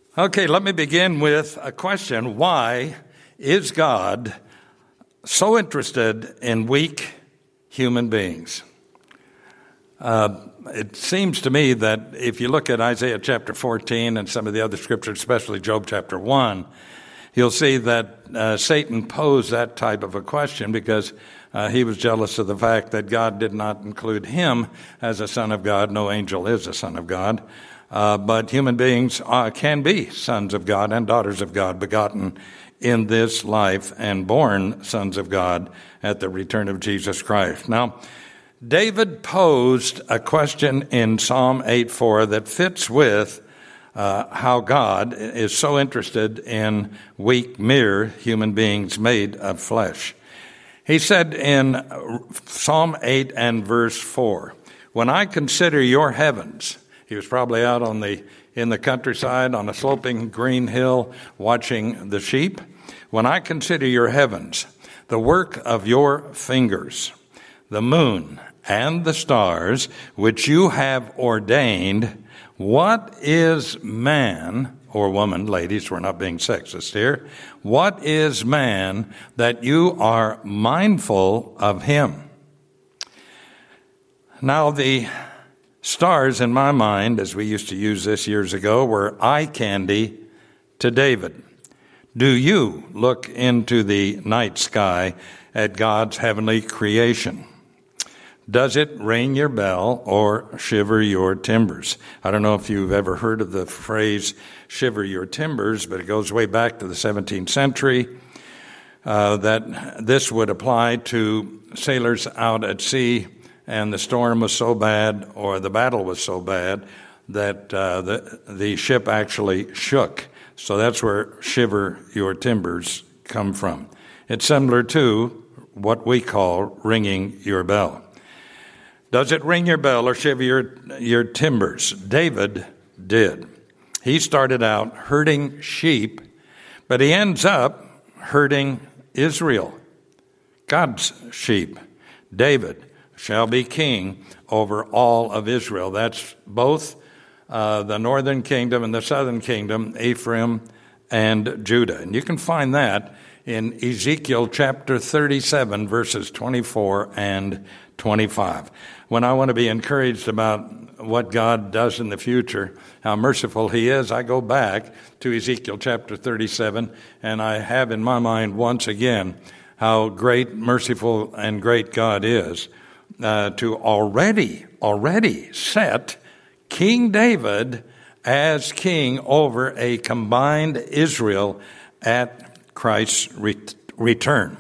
Okay, let me begin with a question. Why is God so interested in weak human beings? It seems to me that if you look at Isaiah chapter 14 and some of the other scriptures, especially Job chapter 1, you'll see that Satan posed that type of a question because he was jealous of the fact that God did not include him as a son of God. No angel is a son of God. But human beings can be sons of God and daughters of God, begotten in this life and born sons of God at the return of Jesus Christ. Now, David posed a question in Psalm 8:4 that fits with how God is so interested in weak, mere human beings made of flesh. He said in Psalm 8 and verse 4, "When I consider your heavens," he was probably out in the countryside on a sloping green hill watching the sheep. "When I consider your heavens, the work of your fingers, the moon and the stars, which you have ordained, what is man," or woman, ladies, we're not being sexist here, "what is man that you are mindful of him?" Now, the stars in my mind, as we used to use this years ago, were eye candy to David. Do you look into the night sky at God's heavenly creation? Does it ring your bell or shiver your timbers? I don't know if you've ever heard of the phrase shiver your timbers, but it goes way back to the 17th century, that this would apply to sailors out at sea and the storm was so bad or the battle was so bad that the ship actually shook. So that's where shiver your timbers come from. It's similar to what we call ringing your bell. Does it ring your bell or shiver your timbers? David did. He started out herding sheep, but he ends up herding Israel, God's sheep. David shall be king over all of Israel. That's both the northern kingdom and the southern kingdom, Ephraim and Judah. And you can find that in Ezekiel chapter 37, verses 24 and 25. When I want to be encouraged about what God does in the future, how merciful he is, I go back to Ezekiel chapter 37, and I have in my mind once again how great, merciful, and great God is to already set King David as king over a combined Israel at Christ's return.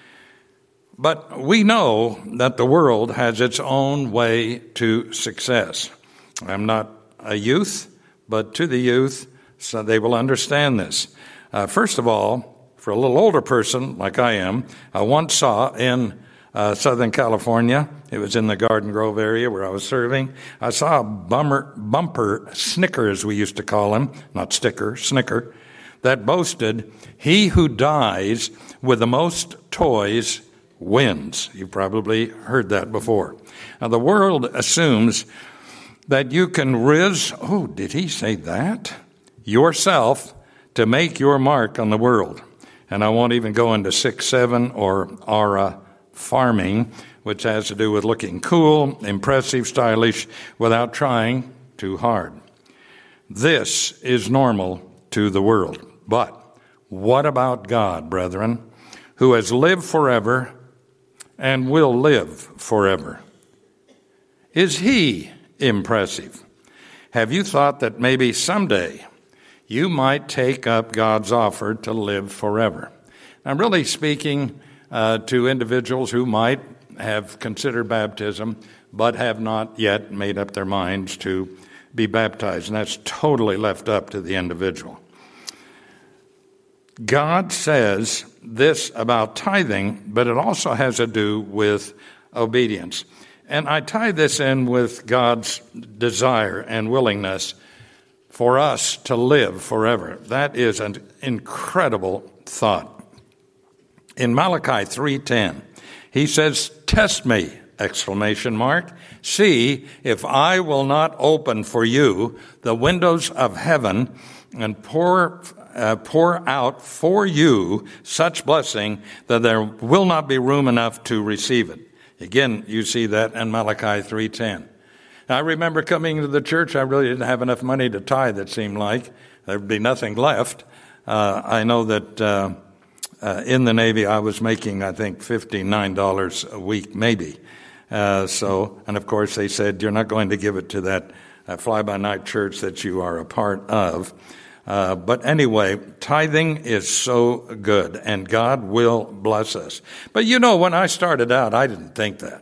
But we know that the world has its own way to success. I'm not a youth, but to the youth, so they will understand this. First of all, for a little older person like I am, I once saw in Southern California, it was in the Garden Grove area where I was serving, I saw a bumper snicker, as we used to call him, not sticker, snicker, that boasted, "He who dies with the most toys wins." You've probably heard that before. Now, the world assumes that you can did he say that? Yourself to make your mark on the world. And I won't even go into 6-7 or aura farming, which has to do with looking cool, impressive, stylish, without trying too hard. This is normal to the world. But what about God, brethren, who has lived forever and will live forever? Is he impressive? Have you thought that maybe someday you might take up God's offer to live forever? I'm really speaking to individuals who might have considered baptism but have not yet made up their minds to be baptized, and that's totally left up to the individual. God says this about tithing, but it also has to do with obedience. And I tie this in with God's desire and willingness for us to live forever. That is an incredible thought. In Malachi 3:10, he says, "Test me, Exclamation mark. See if I will not open for you the windows of heaven and pour out for you such blessing that there will not be room enough to receive it. Again, you see that in Malachi 3:10. I remember coming to the church, I really didn't have enough money to tithe, it seemed like. There'd be nothing left. I know that in the Navy I was making, I think, $59 a week, maybe. And of course they said, you're not going to give it to that fly-by-night church that you are a part of. But anyway, tithing is so good, and God will bless us. But when I started out, I didn't think that.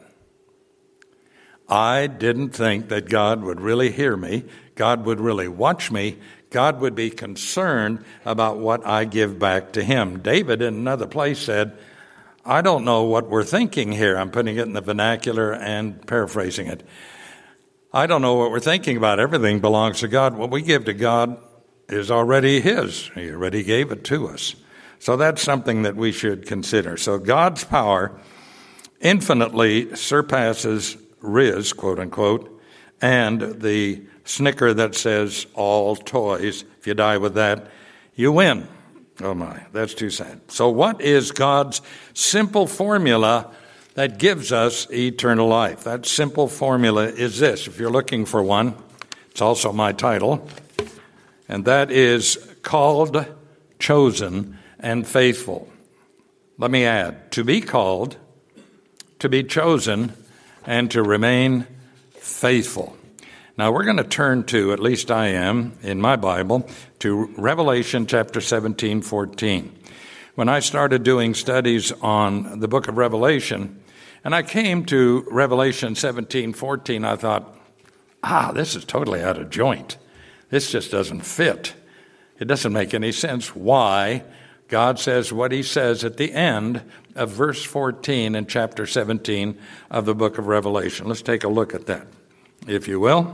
I didn't think that God would really hear me. God would really watch me. God would be concerned about what I give back to him. David, in another place, said, I don't know what we're thinking here. I'm putting it in the vernacular and paraphrasing it. I don't know what we're thinking about. Everything belongs to God. What we give to God is already his. He already gave it to us. So that's something that we should consider. So God's power infinitely surpasses Riz, quote unquote, and the snicker that says all toys. If you die with that, you win. Oh my, that's too sad. So what is God's simple formula that gives us eternal life? That simple formula is this. If you're looking for one, it's also my title, and that is called, chosen, and faithful. Let me add, to be called, to be chosen, and to remain faithful. Now we're going to turn to, at least I am, in my Bible, to Revelation chapter 17:14. When I started doing studies on the book of Revelation, and I came to Revelation 17:14, I thought, this is totally out of joint. This just doesn't fit. It doesn't make any sense why God says what he says at the end of verse 14 in chapter 17 of the book of Revelation. Let's take a look at that, if you will.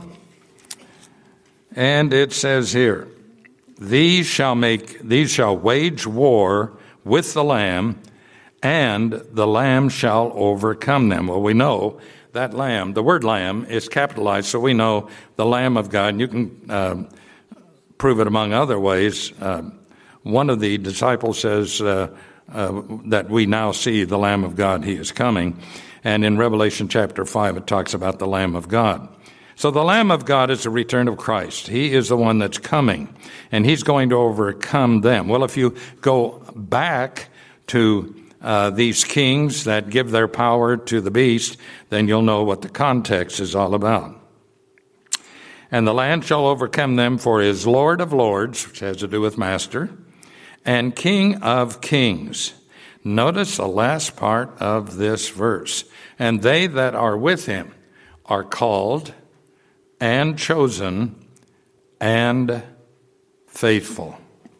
And it says here, these shall wage war with the Lamb, and the Lamb shall overcome them. Well, we know that Lamb, the word Lamb, is capitalized, so we know the Lamb of God. And you can prove it among other ways. One of the disciples says that we now see the Lamb of God, he is coming. And in Revelation chapter 5, it talks about the Lamb of God. So the Lamb of God is the return of Christ. He is the one that's coming, and he's going to overcome them. Well, if you go back to these kings that give their power to the beast, then you'll know what the context is all about. And the Lamb shall overcome them, for he is Lord of lords, which has to do with master, and King of kings. Notice the last part of this verse. And they that are with him are called and chosen and faithful.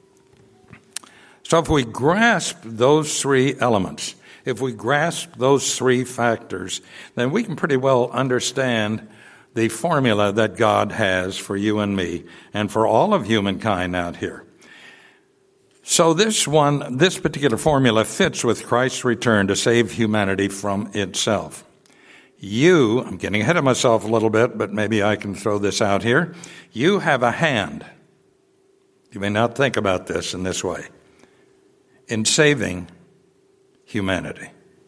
So if we grasp those three elements, if we grasp those three factors, then we can pretty well understand the formula that God has for you and me and for all of humankind out here. So this particular formula fits with Christ's return to save humanity from itself. I'm getting ahead of myself a little bit, but maybe I can throw this out here. You have a hand. You may not think about this in this way. In saving humanity.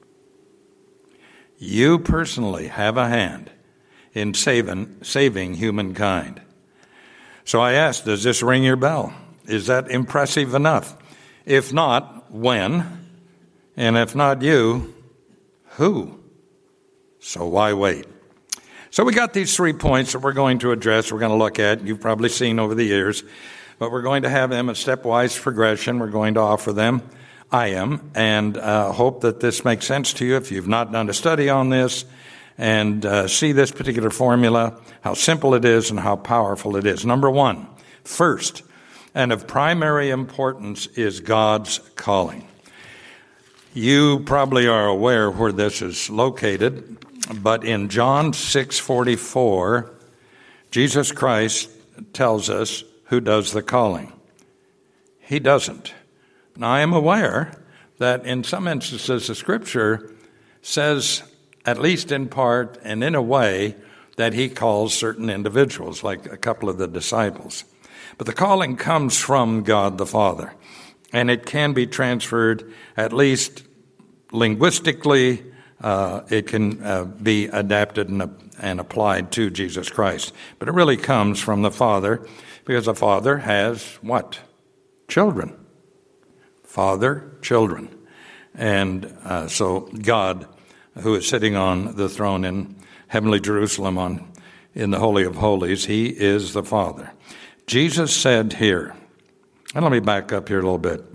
You personally have a hand in saving humankind. So I ask, does this ring your bell? Is that impressive enough? If not, when? And if not you, who? So why wait? So we got these 3 points that we're going to address, we're going to look at. You've probably seen over the years. But we're going to have them a stepwise progression. We're going to offer them. I am. And hope that this makes sense to you if you've not done a study on this. And see this particular formula, how simple it is and how powerful it is. Number one, first, and of primary importance, is God's calling. You probably are aware where this is located, but in John 6:44, Jesus Christ tells us who does the calling. He doesn't. Now, I am aware that in some instances the Scripture says at least in part and in a way that he calls certain individuals, like a couple of the disciples. But the calling comes from God the Father, and it can be transferred, at least linguistically. It can be adapted and applied to Jesus Christ. But it really comes from the Father, because the Father has what? Children. Father, children. And so God, who is sitting on the throne in heavenly Jerusalem in the Holy of Holies, he is the Father. Jesus said here, and let me back up here a little bit.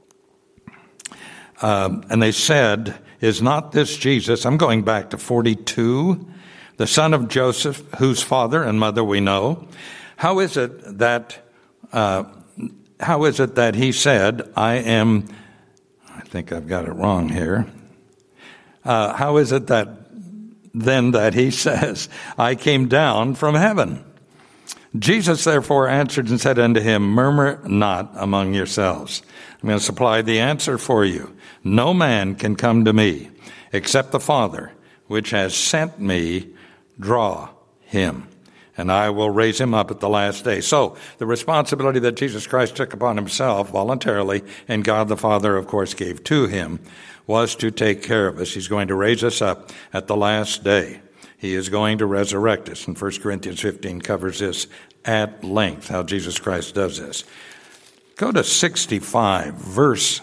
And they said, is not this Jesus, I'm going back to 42, the son of Joseph, whose father and mother we know? How is it that he said, I think I've got it wrong here. How is it that he says, I came down from heaven? Jesus therefore answered and said unto him, murmur not among yourselves. I'm going to supply the answer for you. No man can come to me except the Father, which has sent me, draw him, and I will raise him up at the last day. So the responsibility that Jesus Christ took upon himself voluntarily, and God the Father, of course, gave to him, was to take care of us. He's going to raise us up at the last day. He is going to resurrect us. And 1 Corinthians 15 covers this at length, how Jesus Christ does this. Go to 65, verse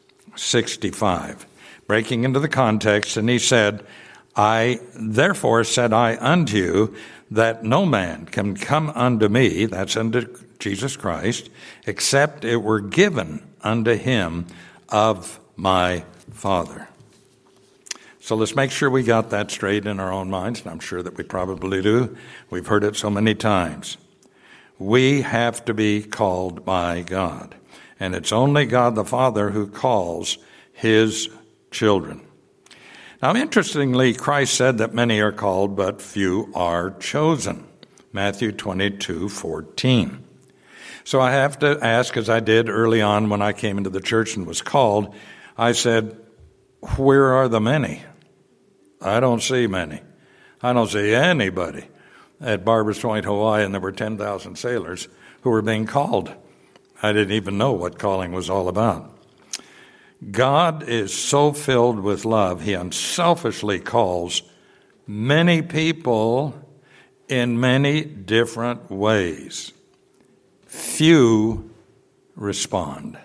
65, breaking into the context, and he said, I therefore said I unto you, that no man can come unto me, that's unto Jesus Christ, except it were given unto him of my Father. So let's make sure we got that straight in our own minds, and I'm sure that we probably do. We've heard it so many times. We have to be called by God, and it's only God the Father who calls his children. Now, interestingly, Christ said that many are called, but few are chosen. Matthew 22:14. So I have to ask, as I did early on when I came into the church and was called, I said, where are the many? I don't see many. I don't see anybody at Barbers Point, Hawaii, and there were 10,000 sailors who were being called. I didn't even know what calling was all about. God is so filled with love, he unselfishly calls many people in many different ways. Few respond.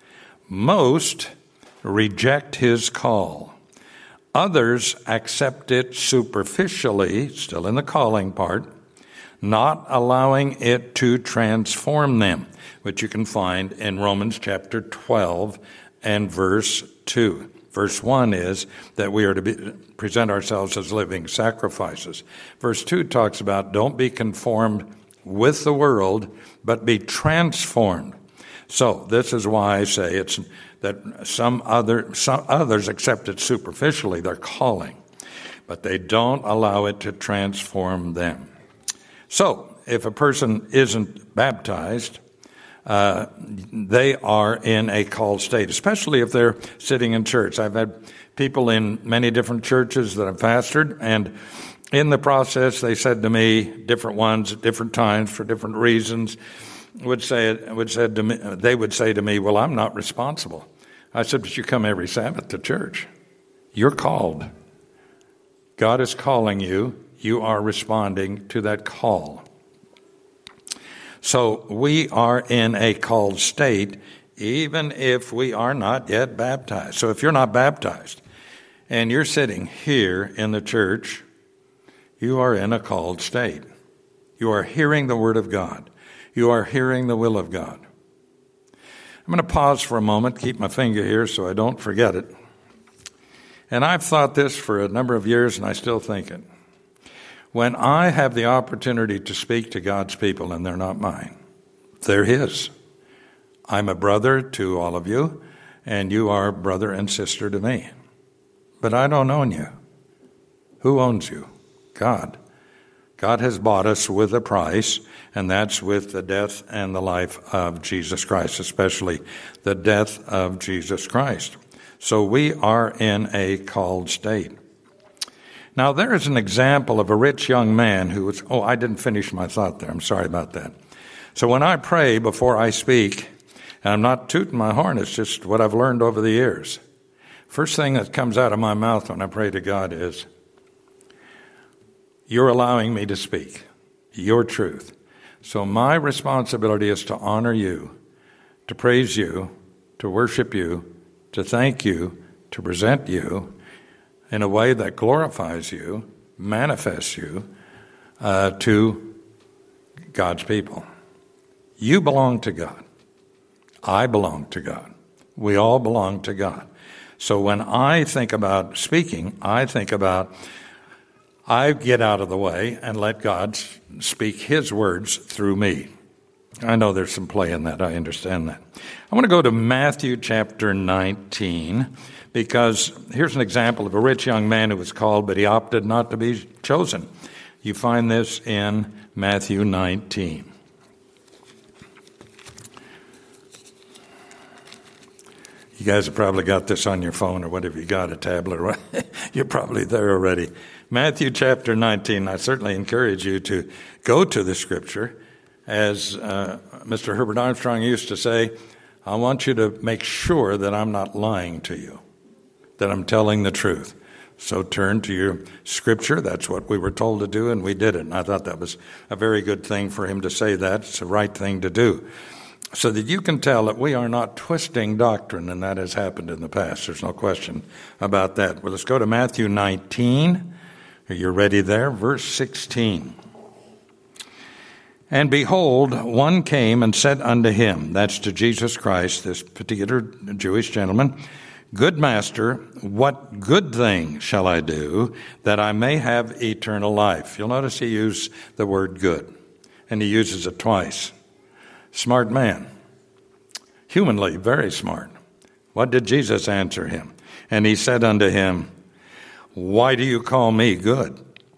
Most reject his call. Others accept it superficially, still in the calling part, not allowing it to transform them, which you can find in Romans chapter 12 and verse 2. Verse 1 is that we are to present ourselves as living sacrifices. Verse 2 talks about don't be conformed with the world, but be transformed. So this is why I say it's that some others accept it superficially, their calling, but they don't allow it to transform them. So if a person isn't baptized, they are in a called state, especially if they're sitting in church. I've had people in many different churches that I've pastored, and in the process, they said to me, different ones at different times for different reasons, they would say to me, well, I'm not responsible. I said, but you come every Sabbath to church. You're called. God is calling you. You are responding to that call. So we are in a called state, even if we are not yet baptized. So if you're not baptized and you're sitting here in the church, you are in a called state. You are hearing the word of God. You are hearing the will of God. I'm going to pause for a moment, keep my finger here so I don't forget it. And I've thought this for a number of years, and I still think it. When I have the opportunity to speak to God's people, and they're not mine, they're his. I'm a brother to all of you, and you are brother and sister to me. But I don't own you. Who owns you? God. God has bought us with a price, and that's with the death and the life of Jesus Christ, especially the death of Jesus Christ. So we are in a called state. Now, there is an example of a rich young man who was, I didn't finish my thought there. I'm sorry about that. So when I pray before I speak, and I'm not tooting my horn, it's just what I've learned over the years. First thing that comes out of my mouth when I pray to God is, you're allowing me to speak your truth. So my responsibility is to honor you, to praise you, to worship you, to thank you, to present you in a way that glorifies you, manifests you to God's people. You belong to God. I belong to God. We all belong to God. So when I think about speaking, I get out of the way and let God speak His words through me. I know there's some play in that. I understand that. I want to go to Matthew chapter 19, because here's an example of a rich young man who was called, but he opted not to be chosen. You find this in Matthew 19. You guys have probably got this on your phone or whatever you got, a tablet. Or you're probably there already. Matthew chapter 19, I certainly encourage you to go to the Scripture. As Mr. Herbert Armstrong used to say, I want you to make sure that I'm not lying to you, that I'm telling the truth. So turn to your Scripture. That's what we were told to do, and we did it. And I thought that was a very good thing for him to say that. It's the right thing to do. So that you can tell that we are not twisting doctrine, and that has happened in the past. There's no question about that. Well, let's go to Matthew 19. Are you ready there? Verse 16. And behold, one came and said unto him, that's to Jesus Christ, this particular Jewish gentleman, Good Master, what good thing shall I do that I may have eternal life? You'll notice he used the word good, and he uses it twice. Smart man. Humanly, very smart. What did Jesus answer him? And he said unto him, Why do you call me good?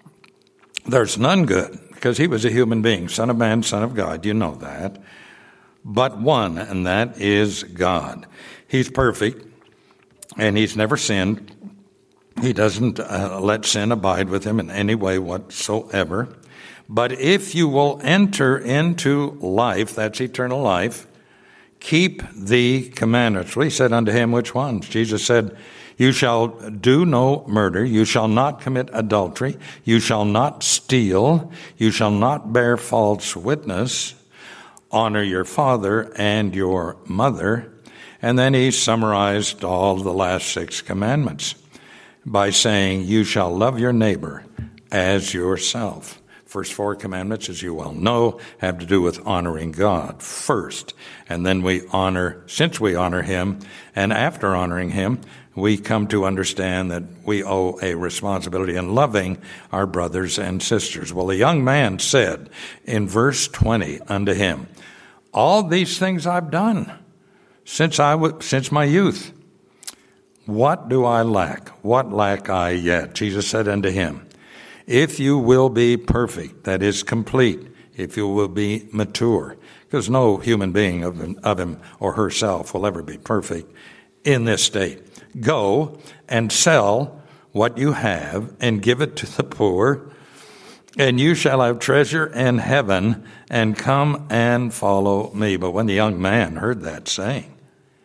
There's none good, because he was a human being, Son of Man, Son of God. You know that. But one, and that is God. He's perfect, and he's never sinned. He doesn't let sin abide with him in any way whatsoever. But if you will enter into life, that's eternal life, keep the commandments. Well, he said unto him, which ones? Jesus said, You shall do no murder. You shall not commit adultery. You shall not steal. You shall not bear false witness. Honor your father and your mother. And then he summarized all the last 6 commandments by saying, You shall love your neighbor as yourself. First 4 commandments, as you well know, have to do with honoring God first. And then since we honor Him, and after honoring Him, we come to understand that we owe a responsibility in loving our brothers and sisters. Well, the young man said in verse 20 unto him, All these things I've done since my youth. What do I lack? What lack I yet? Jesus said unto him, If you will be perfect, that is complete, if you will be mature, because no human being of him or herself will ever be perfect in this state. Go and sell what you have and give it to the poor, and you shall have treasure in heaven, and come and follow me. But when the young man heard that saying,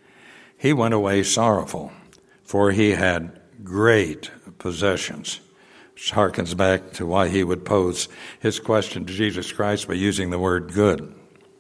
he went away sorrowful, for he had great possessions. Which harkens back to why he would pose his question to Jesus Christ by using the word good.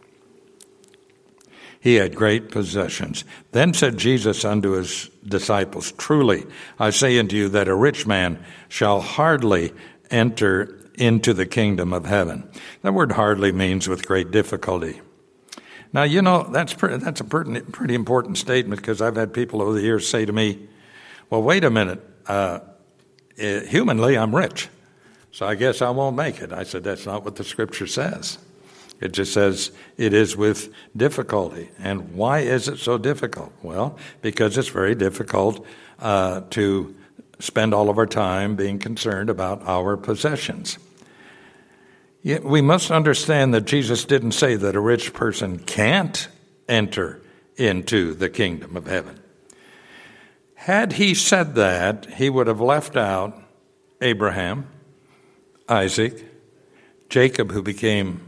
He had great possessions. Then said Jesus unto his disciples, Truly, I say unto you that a rich man shall hardly enter into the kingdom of heaven. That word hardly means with great difficulty. Now, you know, that's a pretty important statement, because I've had people over the years say to me, well, wait a minute, humanly, I'm rich, so I guess I won't make it. I said, that's not what the Scripture says. It just says it is with difficulty. And why is it so difficult? Well, because it's very difficult to spend all of our time being concerned about our possessions. Yet we must understand that Jesus didn't say that a rich person can't enter into the kingdom of heaven. Had he said that, he would have left out Abraham, Isaac, Jacob, who became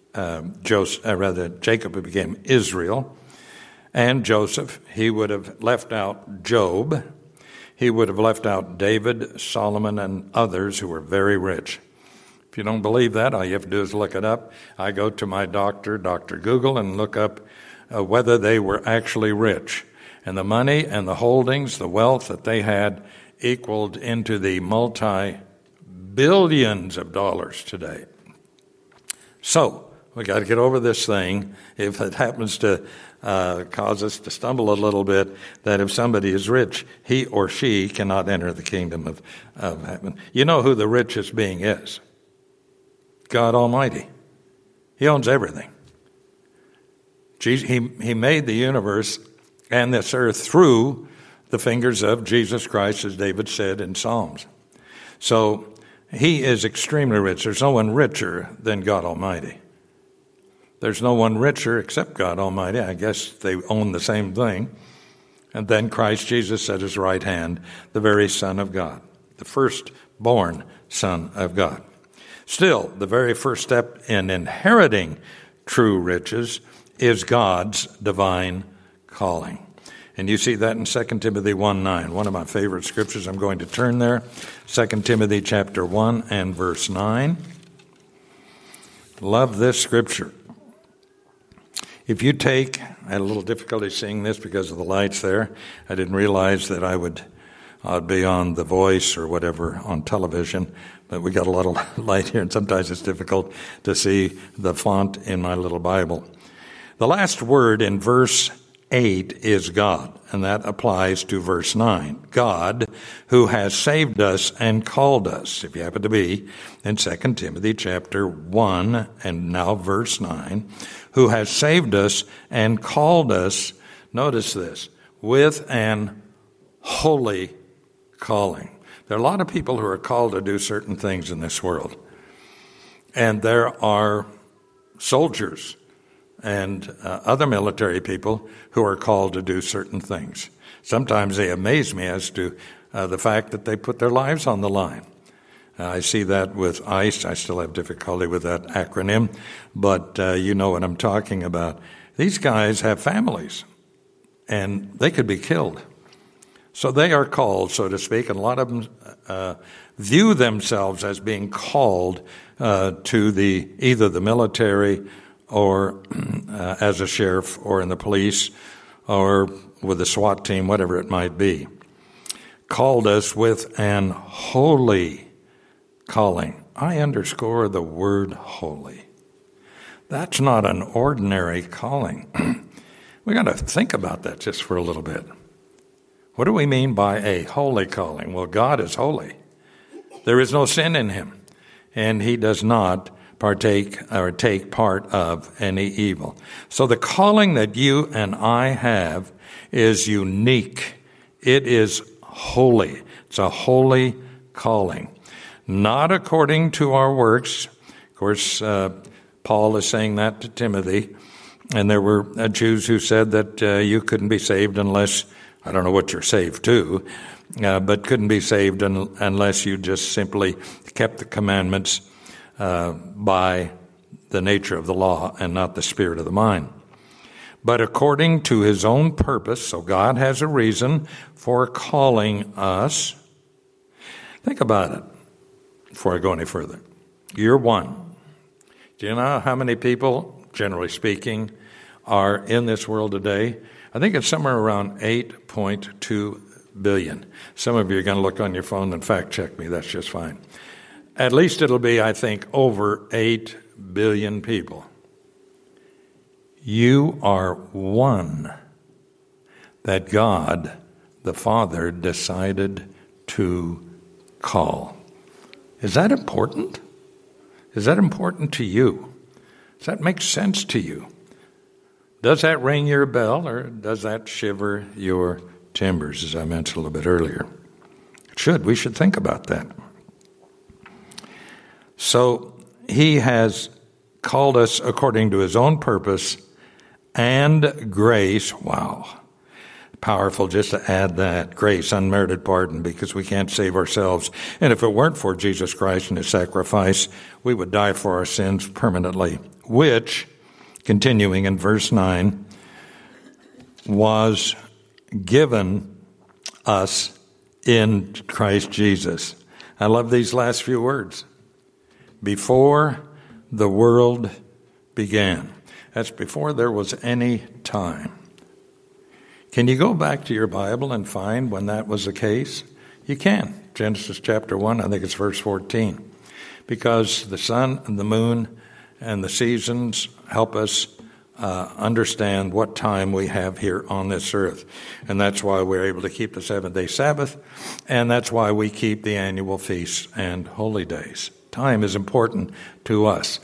Jacob, who became Israel, and Joseph. He would have left out Job. He would have left out David, Solomon, and others who were very rich. If you don't believe that, all you have to do is look it up. I go to my doctor, Dr. Google, and look up whether they were actually rich. And the money and the holdings, the wealth that they had equaled into the multi-billions of dollars today. So, we got to get over this thing, if it happens to cause us to stumble a little bit, that if somebody is rich, he or she cannot enter the kingdom of heaven. You know who the richest being is? God Almighty. He owns everything. He made the universe and this earth through the fingers of Jesus Christ, as David said in Psalms. So he is extremely rich. There's no one richer than God Almighty. There's no one richer except God Almighty. I guess they own the same thing. And then Christ Jesus at his right hand, the very Son of God, the firstborn Son of God. Still, the very first step in inheriting true riches is God's divine calling. And you see that in 2 Timothy 1:9, one of my favorite scriptures. I'm going to turn there. 2 Timothy chapter 1 and verse 9. Love this scripture. If you take, I had a little difficulty seeing this because of the lights there. I didn't realize that I'd be on The Voice or whatever on television, but we got a little light here, and sometimes it's difficult to see the font in my little Bible. The last word in verse 8 is God, and that applies to verse 9. God, who has saved us and called us, if you happen to be in 2 Timothy chapter 1 and now verse 9, who has saved us and called us, notice this, with an holy calling. There are a lot of people who are called to do certain things in this world. And there are soldiers and other military people who are called to do certain things. Sometimes they amaze me as to the fact that they put their lives on the line. I see that with ICE. I still have difficulty with that acronym, but you know what I'm talking about. These guys have families, and they could be killed. So they are called, so to speak, and a lot of them view themselves as being called to either the military or as a sheriff or in the police or with a SWAT team, whatever it might be. Called us with an holy calling. I underscore the word holy. That's not an ordinary calling. We got to think about that just for a little bit. What do we mean by a holy calling? Well, God is holy. There is no sin in him, and he does not partake or take part of any evil. So the calling that you and I have is unique. It is holy. It's a holy calling. Not according to our works. Of course, Paul is saying that to Timothy. And there were Jews who said that you couldn't be saved unless, I don't know what you're saved to, but couldn't be saved unless you just simply kept the commandments by the nature of the law and not the spirit of the mind. But according to his own purpose, so God has a reason for calling us. Think about it before I go any further. You're one. Do you know how many people, generally speaking, are in this world today? I think it's somewhere around 8.2 billion. Some of you are going to look on your phone and fact check me. That's just fine. At least it'll be, I think, over 8 billion people. You are one that God, the Father, decided to call. Is that important? Is that important to you? Does that make sense to you? Does that ring your bell, or does that shiver your timbers, as I mentioned a little bit earlier? It should. We should think about that. So he has called us according to his own purpose and grace. Wow. Powerful just to add that. Grace, unmerited pardon, because we can't save ourselves. And if it weren't for Jesus Christ and his sacrifice, we would die for our sins permanently, which, continuing in verse 9, was given us in Christ Jesus. I love these last few words. Before the world began. That's before there was any time. Can you go back to your Bible and find when that was the case? You can. Genesis chapter 1, I think it's verse 14. Because the sun and the moon and the seasons help us understand what time we have here on this earth. And that's why we're able to keep the seventh-day Sabbath, and that's why we keep the annual feasts and holy days. Time is important to us.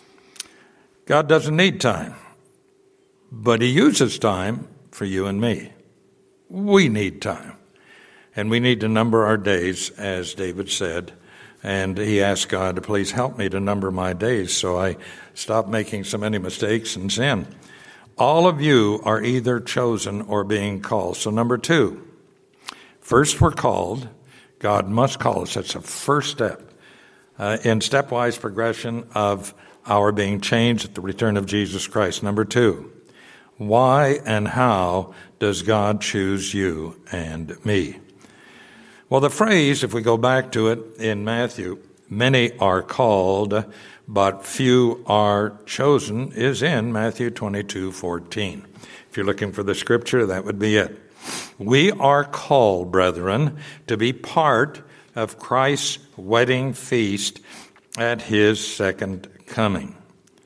God doesn't need time, but he uses time for you and me. We need time, and we need to number our days, as David said, and he asked God to please help me to number my days so I stop making so many mistakes and sin. All of you are either chosen or being called. So number 2, first we're called. God must call us. That's the first step in stepwise progression of our being changed at the return of Jesus Christ. Number 2, why and how does God choose you and me? Well, the phrase, if we go back to it in Matthew, many are called, but few are chosen, is in Matthew 22:14. If you're looking for the scripture, that would be it. We are called, brethren, to be part of Christ's wedding feast at his second coming.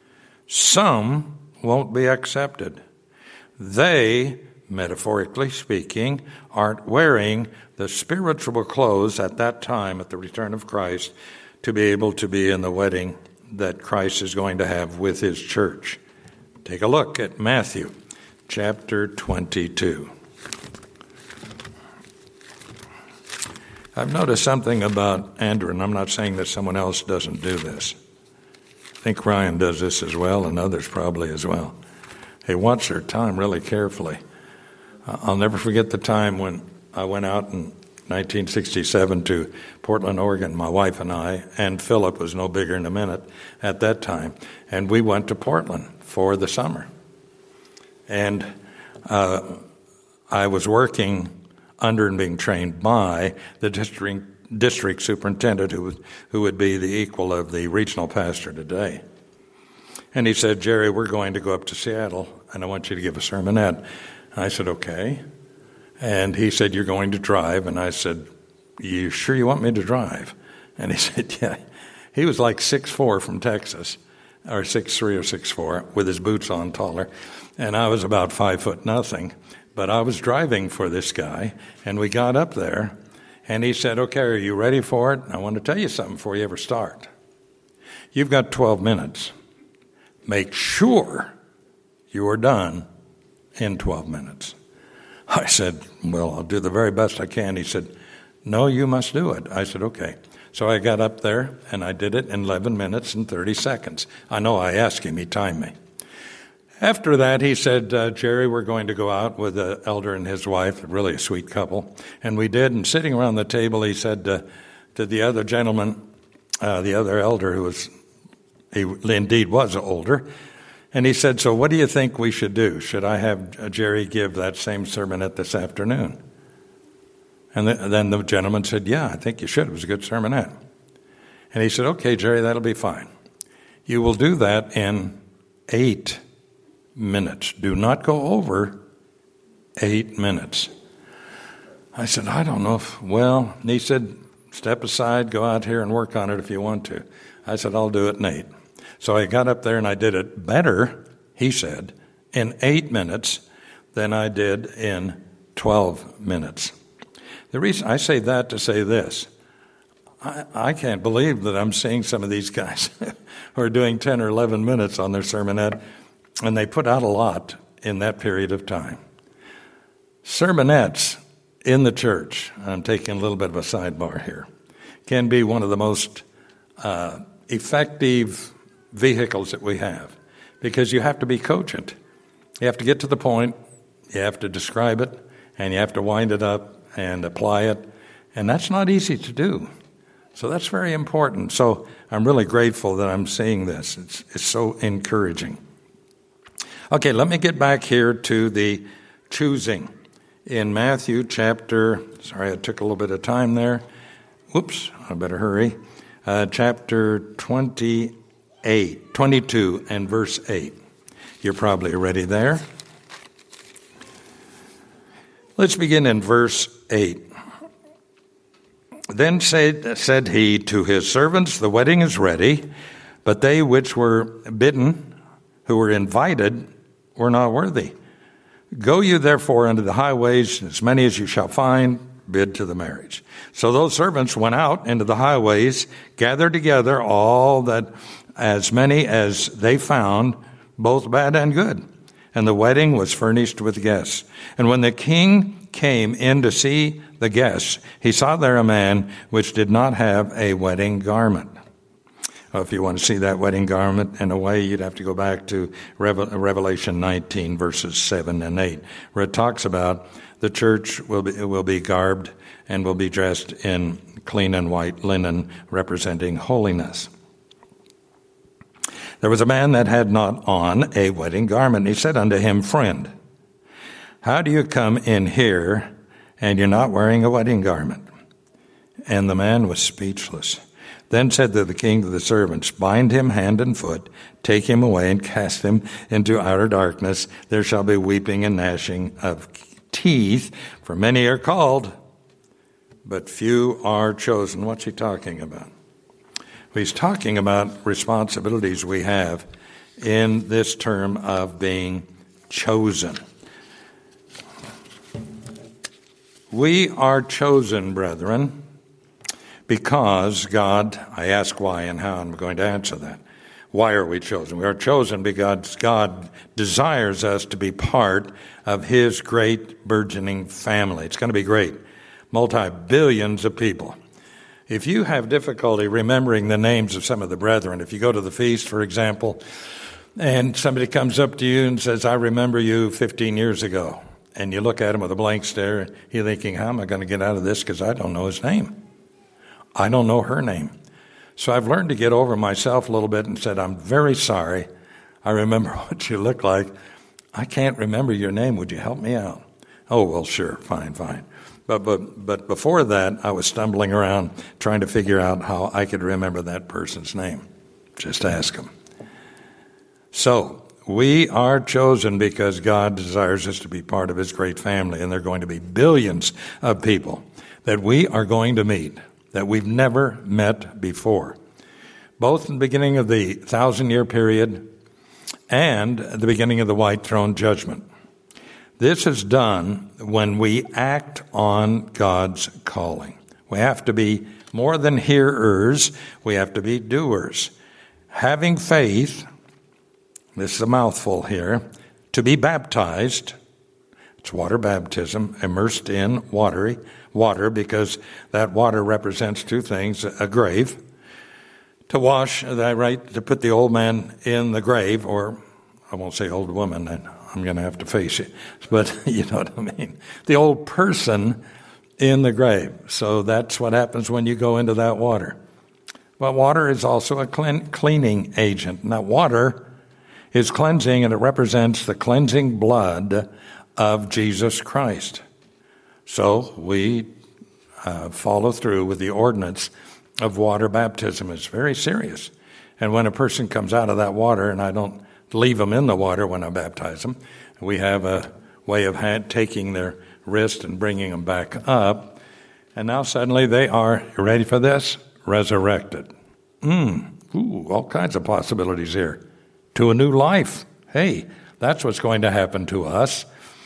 Some won't be accepted. They, metaphorically speaking, aren't wearing the spiritual clothes at that time at the return of Christ to be able to be in the wedding that Christ is going to have with his church. Take a look at Matthew chapter 22. I've noticed something about Andrew, and I'm not saying that someone else doesn't do this. I think Ryan does this as well, and others probably as well. They watch their time really carefully. I'll never forget the time when I went out in 1967 to Portland, Oregon, my wife and I, and Philip was no bigger than a minute at that time, and we went to Portland for the summer. And I was working under and being trained by the district superintendent who would be the equal of the regional pastor today. And he said, Jerry, we're going to go up to Seattle, and I want you to give a sermonette. And I said, okay. And he said, you're going to drive. And I said, you sure you want me to drive? And he said, yeah. He was like 6'4" from Texas, or 6'3" or 6'4", with his boots on taller. And I was about 5'0". But I was driving for this guy, and we got up there, and he said, okay, are you ready for it? I want to tell you something before you ever start. You've got 12 minutes. Make sure you are done in 12 minutes. I said, well, I'll do the very best I can. He said, no, you must do it. I said, okay. So I got up there, and I did it in 11 minutes and 30 seconds. I know I asked him. He timed me. After that, he said, Jerry, we're going to go out with the elder and his wife, really a sweet couple. And we did. And sitting around the table, he said to the other gentleman, the other elder, he indeed was older, and he said, so what do you think we should do? Should I have Jerry give that same sermonette this afternoon? And then the gentleman said, yeah, I think you should. It was a good sermonette. And he said, okay, Jerry, that'll be fine. You will do that in 8 minutes. Do not go over 8 minutes. I said, I don't know if, well, and he said, step aside, go out here and work on it if you want to. I said, I'll do it in 8. So I got up there and I did it better, he said, in 8 minutes than I did in 12 minutes. The reason I say that to say this, I can't believe that I'm seeing some of these guys who are doing 10 or 11 minutes on their sermonette, and they put out a lot in that period of time. Sermonettes in the church, I'm taking a little bit of a sidebar here, can be one of the most effective vehicles that we have, because you have to be cogent. You have to get to the point, you have to describe it, and you have to wind it up and apply it, and that's not easy to do. So that's very important. So I'm really grateful that I'm seeing this. It's so encouraging. Okay, let me get back here to the choosing. In Matthew chapter, sorry, I took a little bit of time there. Whoops, I better hurry. Chapter 22 and verse 8. You're probably already there. Let's begin in verse 8. Then said he to his servants, the wedding is ready, but they which were bidden, who were invited, were not worthy. Go you therefore unto the highways, as many as you shall find, bid to the marriage. So those servants went out into the highways, gathered together all that, as many as they found, both bad and good. And the wedding was furnished with guests. And when the king came in to see the guests, he saw there a man which did not have a wedding garment. Well, if you want to see that wedding garment in a way, you'd have to go back to Revelation 19, verses 7 and 8, where it talks about the church will be garbed and will be dressed in clean and white linen, representing holiness. There was a man that had not on a wedding garment. He said unto him, Friend, how do you come in here and you're not wearing a wedding garment? And the man was speechless. Then said the king to the servants, Bind him hand and foot, take him away and cast him into outer darkness. There shall be weeping and gnashing of teeth, for many are called, but few are chosen. What's he talking about? He's talking about responsibilities we have in this term of being chosen. We are chosen, brethren, because God, I ask why and how, I'm going to answer that. Why are we chosen? We are chosen because God desires us to be part of His great burgeoning family. It's going to be great. Multi-billions of people. If you have difficulty remembering the names of some of the brethren, if you go to the feast, for example, and somebody comes up to you and says, I remember you 15 years ago, and you look at him with a blank stare, you're thinking, how am I going to get out of this because I don't know his name? I don't know her name. So I've learned to get over myself a little bit and said, I'm very sorry. I remember what you look like. I can't remember your name. Would you help me out? Oh, well, sure. Fine. But before that, I was stumbling around trying to figure out how I could remember that person's name. Just ask him. So we are chosen because God desires us to be part of His great family, and there are going to be billions of people that we are going to meet that we've never met before, both in the beginning of the 1,000-year period and the beginning of the white throne judgment. This is done when we act on God's calling. We have to be more than hearers, we have to be doers. Having faith, this is a mouthful here, to be baptized, it's water baptism, immersed in water, because that water represents two things: a grave, to wash, to put the old man in the grave, or I won't say old woman, I'm going to have to face it, but you know what I mean, the old person in the grave. So that's what happens when you go into that water. But water is also a cleaning agent. Now, water is cleansing, and it represents the cleansing blood of Jesus Christ. So we follow through with the ordinance of water baptism. It's very serious. And when a person comes out of that water, and I don't leave them in the water when I baptize them, we have a way of taking their wrist and bringing them back up. And now suddenly they are, you ready for this? Resurrected. All kinds of possibilities here. To a new life. Hey, that's what's going to happen to us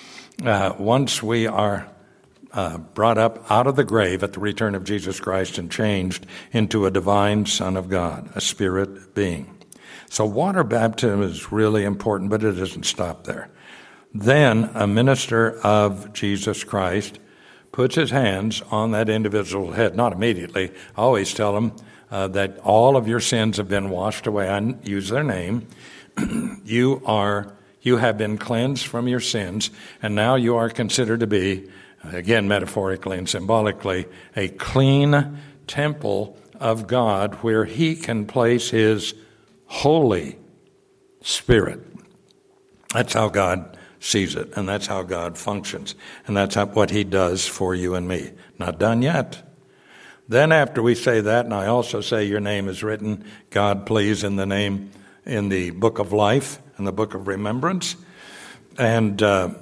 once we are brought up out of the grave at the return of Jesus Christ and changed into a divine Son of God, a spirit being. So water baptism is really important, but it doesn't stop there. Then a minister of Jesus Christ puts his hands on that individual's head. Not immediately. I always tell them that all of your sins have been washed away. I use their name. You are You have been cleansed from your sins, and now you are considered to be, again metaphorically and symbolically, a clean temple of God where he can place his Holy Spirit. That's how God sees it, and that's how God functions, and that's what he does for you and me. Not done yet. Then after we say that, and I also say your name is written, God, please, in the book of life, in the book of remembrance, and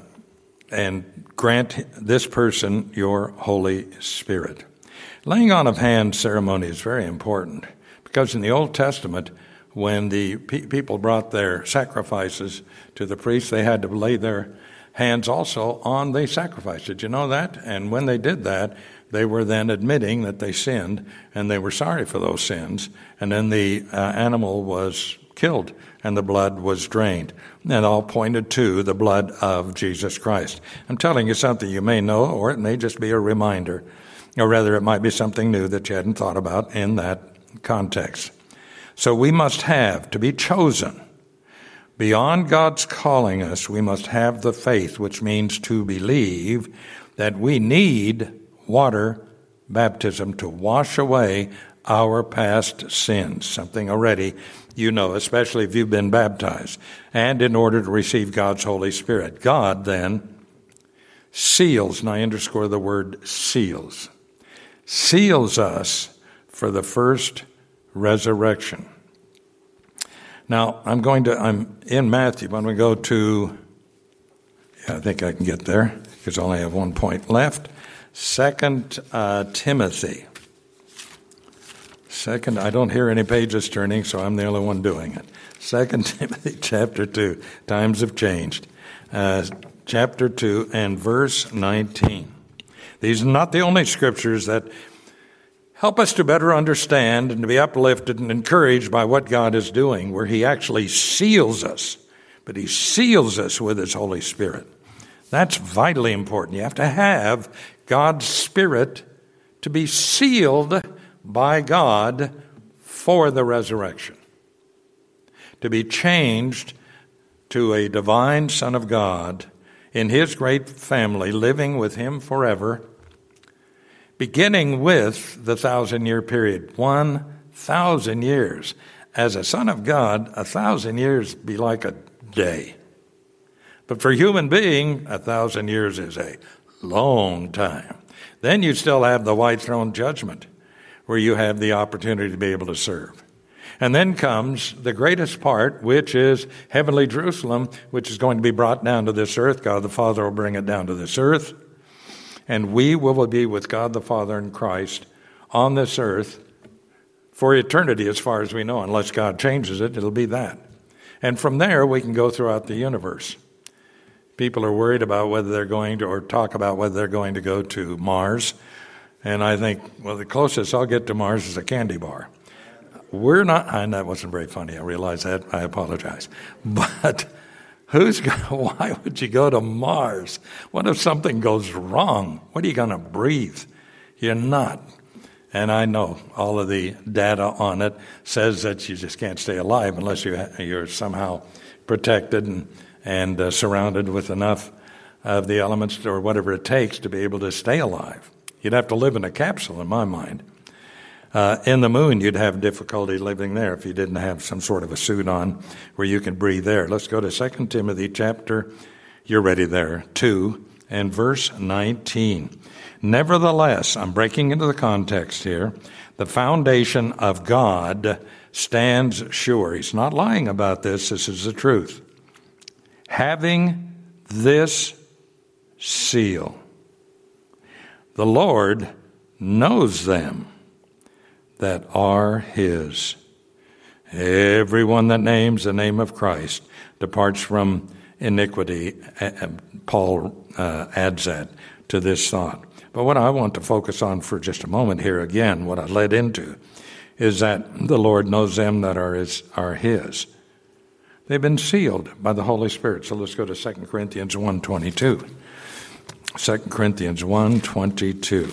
grant this person your Holy Spirit. Laying on of hands ceremony is very important, because in the Old Testament, when the people brought their sacrifices to the priest, they had to lay their hands also on the sacrifice. Did you know that? And when they did that, they were then admitting that they sinned, and they were sorry for those sins. And then the animal was killed, and the blood was drained. And all pointed to the blood of Jesus Christ. I'm telling you something you may know, or it may just be a reminder. Or rather, it might be something new that you hadn't thought about in that context. So we must have, to be chosen, beyond God's calling us, we must have the faith, which means to believe that we need water baptism to wash away our past sins, something already you know, especially if you've been baptized, and in order to receive God's Holy Spirit. God then seals, and I underscore the word seals us for the first resurrection. Now, I'm in Matthew, but I'm going to go to, I think I can get there, because I only have 1 point left. 2 Timothy. I don't hear any pages turning, so I'm the only one doing it. 2 Timothy chapter 2. Times have changed. Chapter 2 and verse 19. These are not the only scriptures that help us to better understand and to be uplifted and encouraged by what God is doing, where he actually seals us, but he seals us with his Holy Spirit. That's vitally important. You have to have God's Spirit to be sealed by God for the resurrection, to be changed to a divine Son of God in his great family, living with him forever, beginning with the 1,000-year period. 1,000 years. As a Son of God, 1,000 years be like a day. But for a human being, 1,000 years is a long time. Then you still have the white throne judgment, where you have the opportunity to be able to serve. And then comes the greatest part, which is heavenly Jerusalem, which is going to be brought down to this earth. God the Father will bring it down to this earth. And we will be with God the Father and Christ on this earth for eternity, as far as we know. Unless God changes it, it'll be that. And from there, we can go throughout the universe. People are worried about whether they're going to, or talk about whether they're going to go to Mars. And I think, well, the closest I'll get to Mars is a candy bar. We're not, and that wasn't very funny, I realize that, I apologize. But why would you go to Mars? What if something goes wrong? What are you going to breathe? You're not. And I know all of the data on it says that you just can't stay alive unless you're somehow protected and surrounded with enough of the elements or whatever it takes to be able to stay alive. You'd have to live in a capsule, in my mind. In the moon, you'd have difficulty living there if you didn't have some sort of a suit on where you can breathe there. Let's go to 2 Timothy chapter, you're ready there, 2 and verse 19. Nevertheless, I'm breaking into the context here, the foundation of God stands sure. He's not lying about this. This is the truth. Having this seal, the Lord knows them that are his. Everyone that names the name of Christ departs from iniquity. Paul adds that to this thought. But what I want to focus on for just a moment here again, what I led into, is that the Lord knows them that are his. They've been sealed by the Holy Spirit. So let's go to 2 Corinthians 1:22. 2 Corinthians 1:22.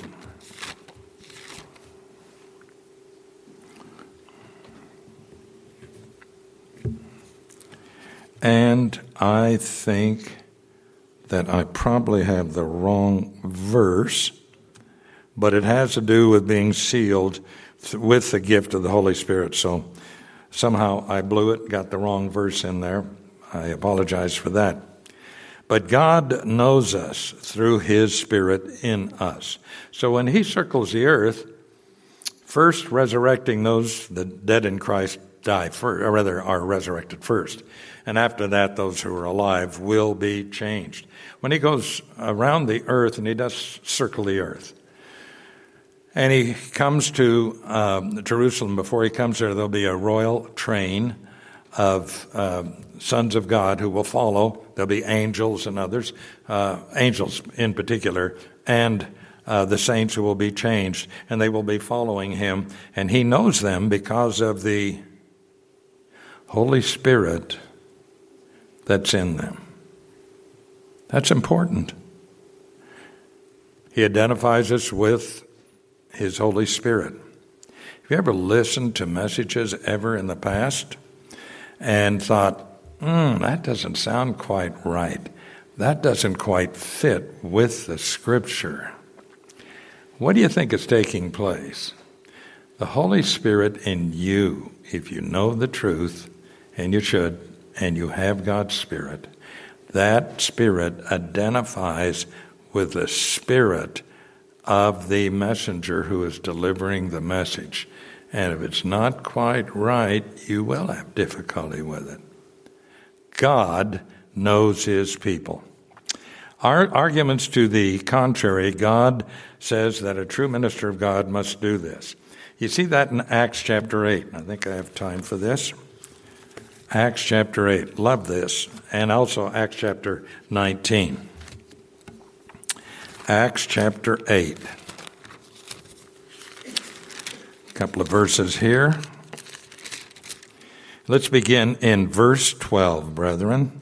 And And I think that I probably have the wrong verse, but it has to do with being sealed with the gift of the Holy Spirit. So somehow I blew it, got the wrong verse in there. I apologize for that. But God knows us through His Spirit in us. So when He circles the earth, first resurrecting those the dead in Christ die first, or rather are resurrected first. And after that, those who are alive will be changed. When He goes around the earth, and He does circle the earth, and He comes to Jerusalem, before He comes there, there'll be a royal train of sons of God who will follow. There'll be angels and others, angels in particular, and the saints who will be changed, and they will be following Him. And He knows them because of the Holy Spirit that's in them. That's important. He identifies us with His Holy Spirit. Have you ever listened to messages ever in the past and thought, that doesn't sound quite right. That doesn't quite fit with the Scripture. What do you think is taking place? The Holy Spirit in you, if you know the truth, and you should, and you have God's Spirit, that Spirit identifies with the Spirit of the messenger who is delivering the message. And if it's not quite right, you will have difficulty with it. God knows His people. Our arguments to the contrary, God says that a true minister of God must do this. You see that in Acts chapter 8. I think I have time for this. Acts chapter 8. Love this. And also Acts chapter 19. Acts chapter 8. A couple of verses here. Let's begin in verse 12, brethren.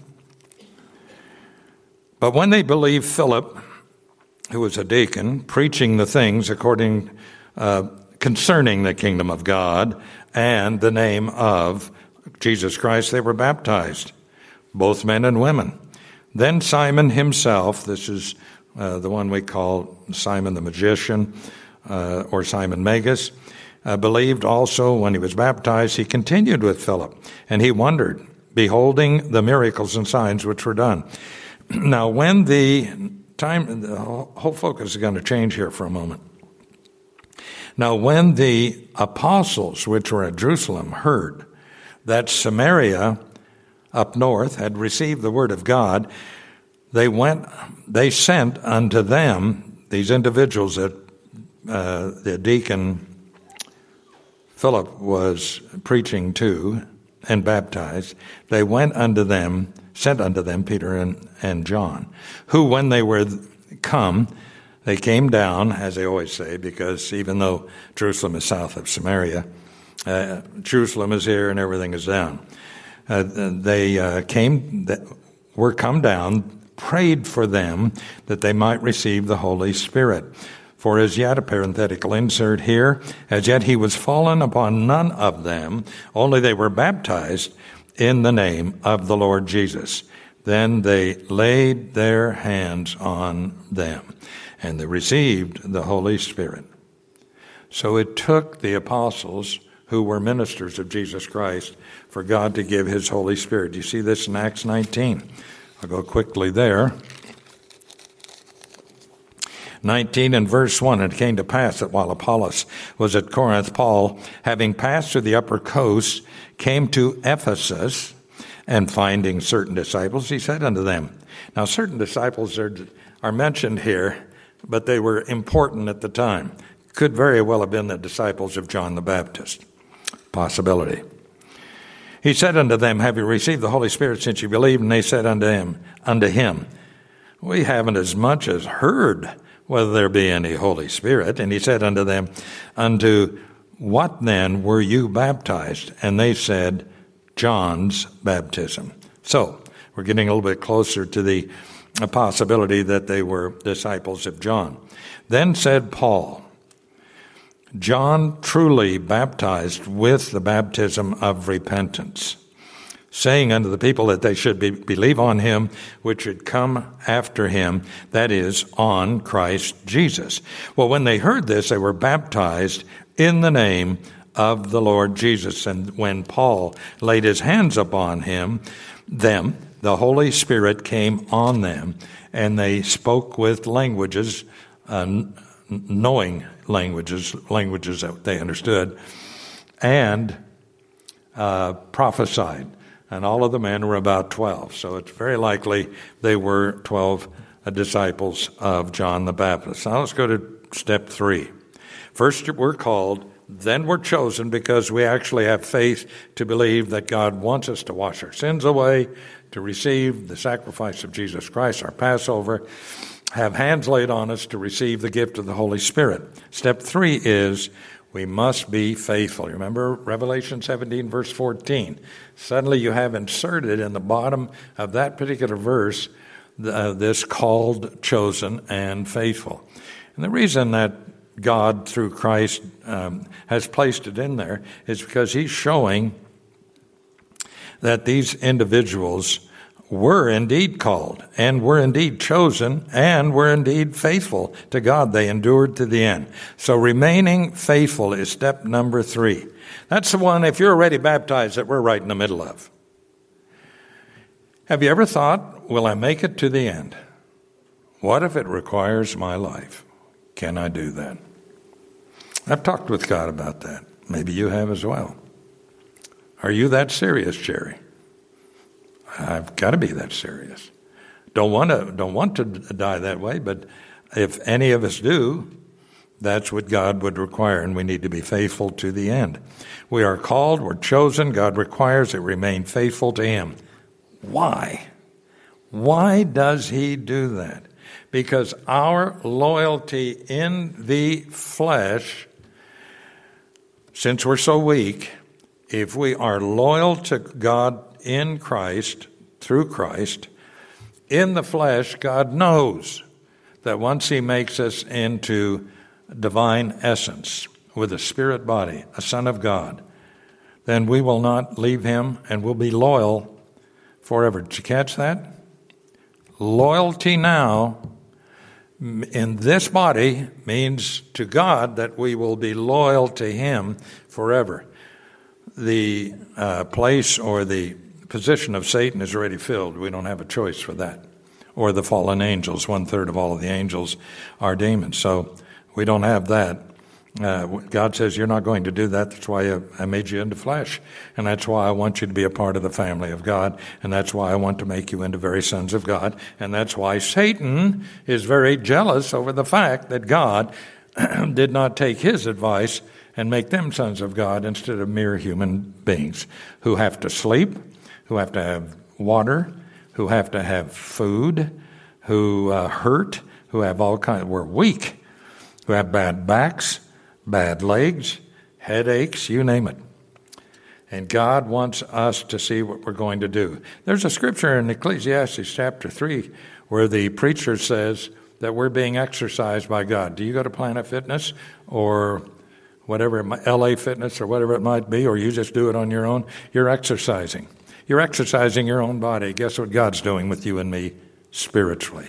But when they believed Philip, who was a deacon, preaching the things concerning the kingdom of God and the name of Jesus Christ, they were baptized, both men and women. Then Simon himself, this is the one we call Simon the magician, or Simon Magus, believed also. When he was baptized, he continued with Philip, and he wondered, beholding the miracles and signs which were done. Now, when the whole focus is going to change here for a moment. Now, when the apostles, which were at Jerusalem, heard that Samaria up north had received the word of God, they sent unto them, these individuals that the deacon Philip was preaching to and baptized, they sent unto them Peter and John, who when they were come, they came down, as they always say, because even though Jerusalem is south of Samaria, Jerusalem is here and everything is down. They were come down, prayed for them that they might receive the Holy Spirit. For as yet, a parenthetical insert here, as yet he was fallen upon none of them, only they were baptized in the name of the Lord Jesus. Then they laid their hands on them, and they received the Holy Spirit. So it took the apostles, who were ministers of Jesus Christ, for God to give His Holy Spirit. You see this in Acts 19. I'll go quickly there. 19 and verse 1, and it came to pass that while Apollos was at Corinth, Paul, having passed through the upper coast, came to Ephesus, and finding certain disciples, he said unto them. Now, certain disciples are mentioned here, but they were important at the time. Could very well have been the disciples of John the Baptist. Possibility. He said unto them, have you received the Holy Spirit since you believed? And they said unto him, we haven't as much as heard whether there be any Holy Spirit. And he said unto them, unto what then were you baptized? And they said, John's baptism. So, we're getting a little bit closer to the possibility that they were disciples of John. Then said Paul, John truly baptized with the baptism of repentance. saying unto the people that they should believe on him which should come after him, that is, on Christ Jesus. Well, when they heard this, they were baptized in the name of the Lord Jesus. And when Paul laid his hands upon them, the Holy Spirit came on them, and they spoke with languages, knowing languages that they understood, and prophesied. And all of the men were about 12. So it's very likely they were 12 disciples of John the Baptist. Now let's go to step 3. First we're called, then we're chosen because we actually have faith to believe that God wants us to wash our sins away, to receive the sacrifice of Jesus Christ, our Passover, have hands laid on us to receive the gift of the Holy Spirit. Step 3 is we must be faithful. Remember Revelation 17, verse 14. Suddenly you have inserted in the bottom of that particular verse this called, chosen, and faithful. And the reason that God, through Christ, has placed it in there is because he's showing that these individuals were indeed called and were indeed chosen and were indeed faithful to God. They endured to the end. So remaining faithful is step number 3. That's the one, if you're already baptized, that we're right in the middle of. Have you ever thought, will I make it to the end? What if it requires my life? Can I do that? I've talked with God about that. Maybe you have as well. Are you that serious, Jerry? I've got to be that serious. Don't want to die that way, but if any of us do, that's what God would require, and we need to be faithful to the end. We are called, we're chosen, God requires that we remain faithful to him. Why? Why does he do that? Because our loyalty in the flesh, since we're so weak, if we are loyal to God in Christ, through Christ, in the flesh, God knows that once he makes us into divine essence with a spirit body, a son of God, then we will not leave him and will be loyal forever. Did you catch that? Loyalty now in this body means to God that we will be loyal to him forever. The place or the position of Satan is already filled. We don't have a choice for that. Or the fallen angels. 1/3 of all of the angels are demons. So we don't have that. God says, you're not going to do that. That's why I made you into flesh. And that's why I want you to be a part of the family of God. And that's why I want to make you into very sons of God. And that's why Satan is very jealous over the fact that God did not take his advice and make them sons of God instead of mere human beings who have to sleep, who have to have water, who have to have food, who hurt, who have all kinds, we're weak, who have bad backs, bad legs, headaches, you name it. And God wants us to see what we're going to do. There's a scripture in Ecclesiastes chapter 3 where the preacher says that we're being exercised by God. Do you go to Planet Fitness or whatever, LA Fitness or whatever it might be, or you just do it on your own? You're exercising. You're exercising your own body. Guess what God's doing with you and me spiritually?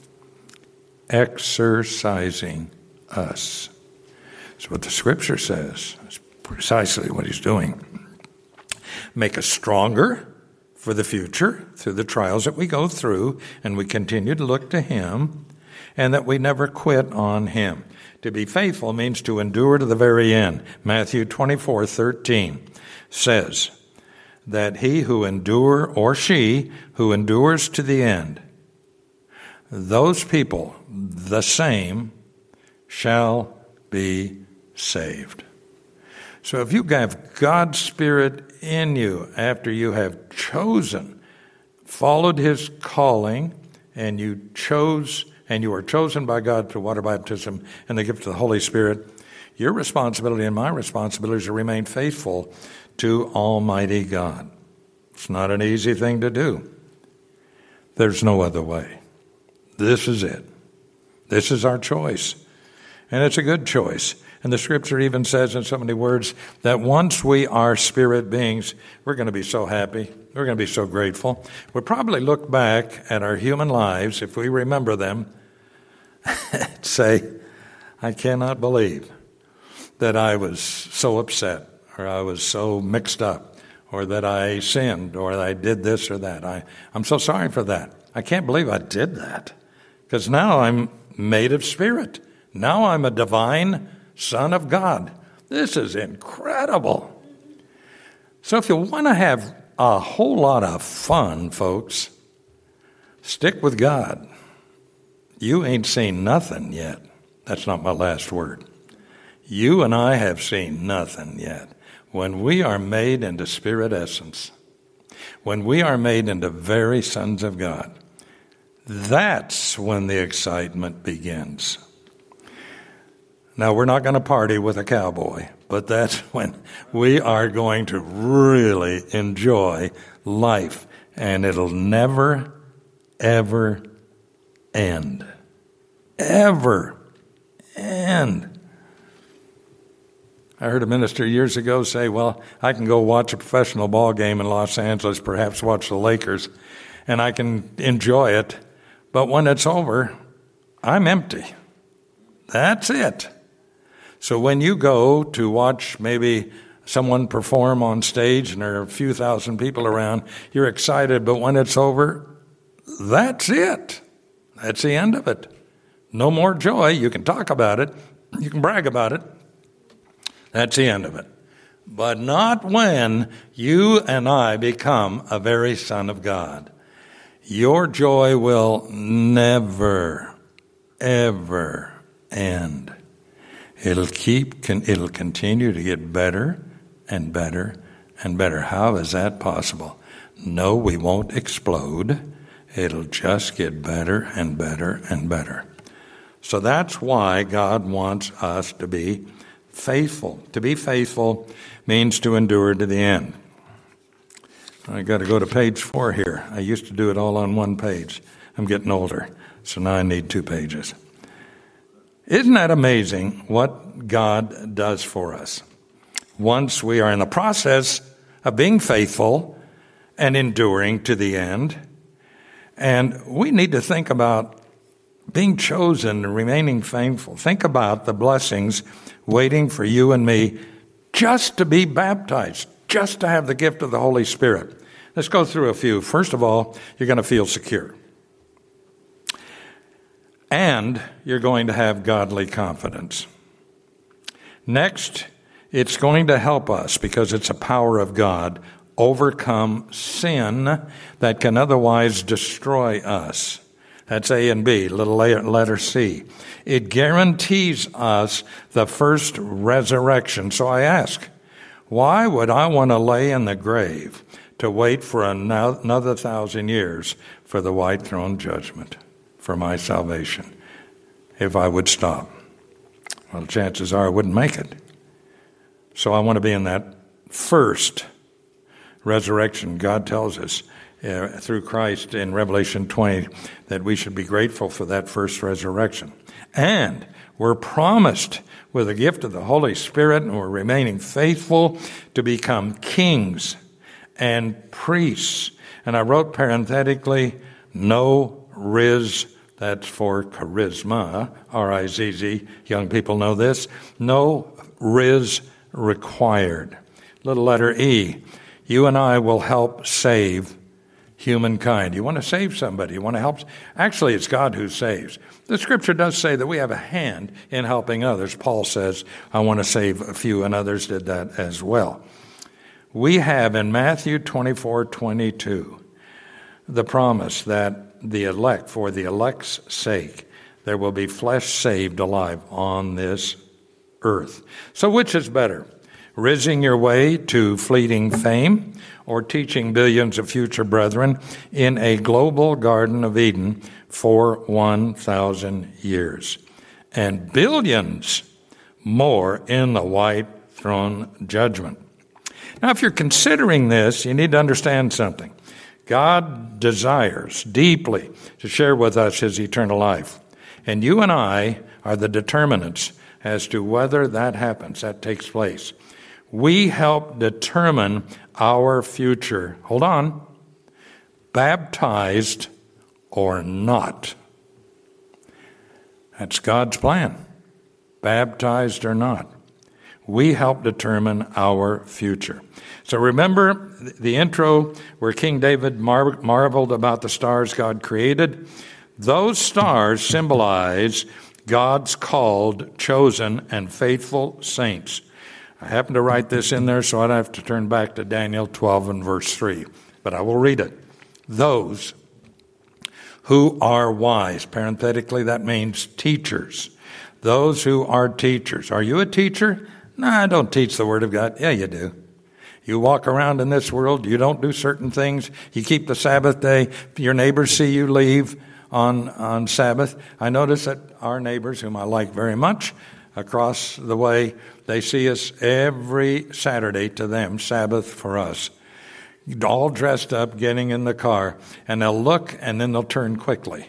Exercising us. That's what the scripture says. That's precisely what he's doing. Make us stronger for the future through the trials that we go through, and we continue to look to him, and that we never quit on him. To be faithful means to endure to the very end. Matthew 24:13 says that he who or she who endures to the end, those people, the same, shall be saved. So if you have God's Spirit in you after you have chosen, followed his calling, and you are chosen by God through water baptism and the gift of the Holy Spirit, your responsibility and my responsibility is to remain faithful to Almighty God. It's not an easy thing to do. There's no other way. This is it. This is our choice. And it's a good choice. And the Scripture even says in so many words that once we are spirit beings, we're going to be so happy. We're going to be so grateful. We'll probably look back at our human lives, if we remember them, and say, I cannot believe that I was so upset, or I was so mixed up, or that I sinned, or that I did this or that. I'm so sorry for that. I can't believe I did that, because now I'm made of spirit. Now I'm a divine Son of God. This is incredible. So if you want to have a whole lot of fun, folks, stick with God. You ain't seen nothing yet. That's not my last word. You and I have seen nothing yet. When we are made into spirit essence, when we are made into very sons of God, that's when the excitement begins. Now, we're not going to party with a cowboy, but that's when we are going to really enjoy life, and it'll never, ever end. Ever end. I heard a minister years ago say, well, I can go watch a professional ball game in Los Angeles, perhaps watch the Lakers, and I can enjoy it, but when it's over, I'm empty. That's it. So when you go to watch maybe someone perform on stage and there are a few thousand people around, you're excited, but when it's over, that's it. That's the end of it. No more joy. You can talk about it. You can brag about it. That's the end of it. But not when you and I become a very son of God. Your joy will never, ever end. It'll continue to get better and better and better. How is that possible? No, we won't explode. It'll just get better and better and better. So that's why God wants us to be faithful. To be faithful means to endure to the end. I got to go to page 4 here. I used to do it all on one page. I'm getting older, so now I need 2 pages. Isn't that amazing what God does for us? Once we are in the process of being faithful and enduring to the end, and we need to think about being chosen and remaining faithful. Think about the blessings waiting for you and me just to be baptized, just to have the gift of the Holy Spirit. Let's go through a few. First of all, you're going to feel secure. And you're going to have godly confidence. Next, it's going to help us, because it's a power of God, overcome sin that can otherwise destroy us. That's A and B, little letter C. It guarantees us the first resurrection. So I ask, why would I want to lay in the grave to wait for another 1,000 years for the white throne judgment, for my salvation, if I would stop? Well, chances are I wouldn't make it. So I want to be in that first resurrection. God tells us through Christ in Revelation 20 that we should be grateful for that first resurrection. And we're promised with the gift of the Holy Spirit, and we're remaining faithful to become kings and priests. And I wrote parenthetically, no riz, that's for charisma, R-I-Z-Z. Young people know this. No riz required. Little letter E. You and I will help save humankind. You want to save somebody. You want to help. Actually, it's God who saves. The Scripture does say that we have a hand in helping others. Paul says, I want to save a few, and others did that as well. We have in Matthew 24:22 the promise that the elect, for the elect's sake, there will be flesh saved alive on this earth. So which is better? Rizzing your way to fleeting fame, or teaching billions of future brethren in a global Garden of Eden for 1,000 years, and billions more in the white throne judgment. Now, if you're considering this, you need to understand something. God desires deeply to share with us his eternal life, and you and I are the determinants as to whether that happens, that takes place. We help determine our future. Hold on. Baptized or not. That's God's plan. Baptized or not. We help determine our future. So remember the intro where King David marveled about the stars God created? Those stars symbolize God's called, chosen, and faithful saints. I happen to write this in there, so I'd have to turn back to Daniel 12 and verse 3. But I will read it. Those who are wise. Parenthetically, that means teachers. Those who are teachers. Are you a teacher? No, I don't teach the Word of God. Yeah, you do. You walk around in this world. You don't do certain things. You keep the Sabbath day. Your neighbors see you leave on Sabbath. I notice that our neighbors, whom I like very much, across the way, they see us every Saturday, to them, Sabbath for us. All dressed up, getting in the car, and they'll look and then they'll turn quickly.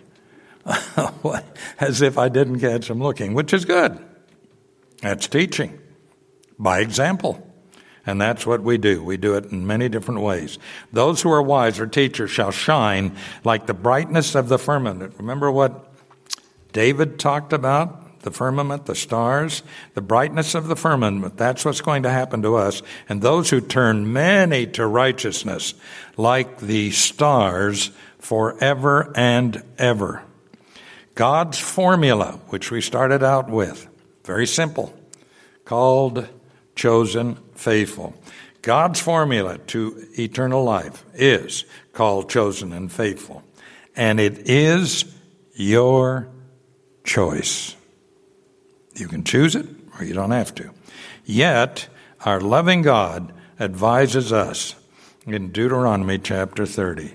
As if I didn't catch them looking, which is good. That's teaching by example. And that's what we do. We do it in many different ways. Those who are wise or teachers shall shine like the brightness of the firmament. Remember what David talked about? The firmament, the stars, the brightness of the firmament. That's what's going to happen to us. And those who turn many to righteousness, like the stars forever and ever. God's formula, which we started out with, very simple, called, chosen, faithful. God's formula to eternal life is called, chosen, and faithful. And it is your choice. You can choose it or you don't have to. Yet, our loving God advises us in Deuteronomy chapter 30.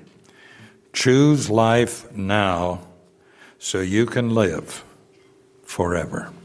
Choose life now so you can live forever.